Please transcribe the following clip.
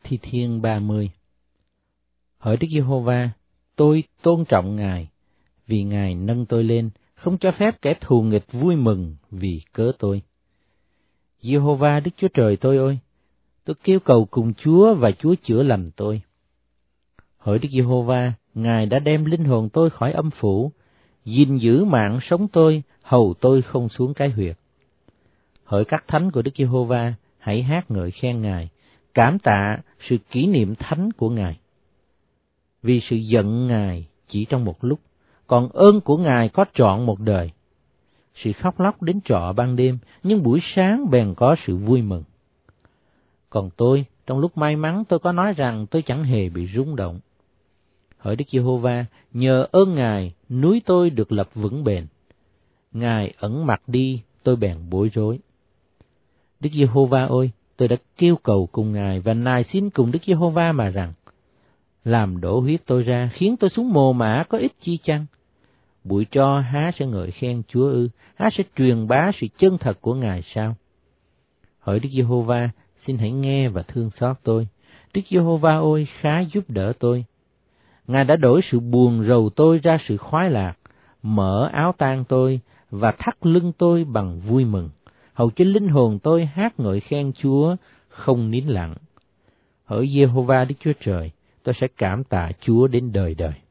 Thi Thiên 30. Hỡi Đức Giê-hô-va, tôi tôn trọng Ngài, vì Ngài nâng tôi lên, không cho phép kẻ thù nghịch vui mừng vì cớ tôi. Giê-hô-va Đức Chúa Trời tôi ơi, tôi kêu cầu cùng Chúa và Chúa chữa lành tôi. Hỡi Đức Giê-hô-va, Ngài đã đem linh hồn tôi khỏi âm phủ, gìn giữ mạng sống tôi, hầu tôi không xuống cái huyệt. Hỡi các thánh của Đức Giê-hô-va, hãy hát ngợi khen Ngài, cảm tạ sự kỷ niệm thánh của Ngài. Vì sự giận Ngài chỉ trong một lúc, còn ơn của Ngài có trọn một đời. Sự khóc lóc đến trọ ban đêm, nhưng buổi sáng bèn có sự vui mừng. Còn tôi, trong lúc may mắn tôi có nói rằng tôi chẳng hề bị rung động. Hỡi Đức Giê-hô-va, nhờ ơn Ngài, núi tôi được lập vững bền. Ngài ẩn mặt đi, tôi bèn bối rối. Đức Giê-hô-va ơi, tôi đã kêu cầu cùng Ngài và nài xin cùng Đức Giê-hô-va mà rằng, làm đổ huyết tôi ra, khiến tôi xuống mồ mả có ích chi chăng? Bụi tro há sẽ ngợi khen Chúa ư? Há sẽ truyền bá sự chân thật của Ngài sao? Hỡi Đức Giê-hô-va, xin hãy nghe và thương xót tôi. Đức Giê-hô-va ơi, khá giúp đỡ tôi. Ngài đã đổi sự buồn rầu tôi ra sự khoái lạc, mở áo tang tôi và thắt lưng tôi bằng vui mừng, hầu cho linh hồn tôi hát ngợi khen Chúa, không nín lặng. Hỡi Giê-hô-va Đức Chúa Trời, tôi sẽ cảm tạ Chúa đến đời đời.